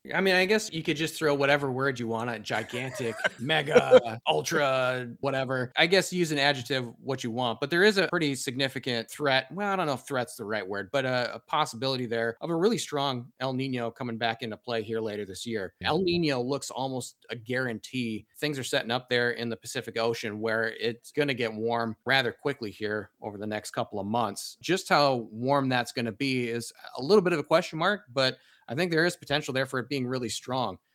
I mean, I guess you could just throw whatever word you want at gigantic, mega, ultra, whatever. I guess use an adjective what you want, but there is a pretty significant threat. Well, I don't know if threat's the right word, but a possibility there of a really strong El Nino coming back into play here later this year. El Nino looks almost a guarantee. Things are setting up there in the Pacific Ocean where it's going to get warm rather quickly here over the next couple of months. Just how warm that's going to be is a little bit of a question mark, but I think there is potential there for it being really strong.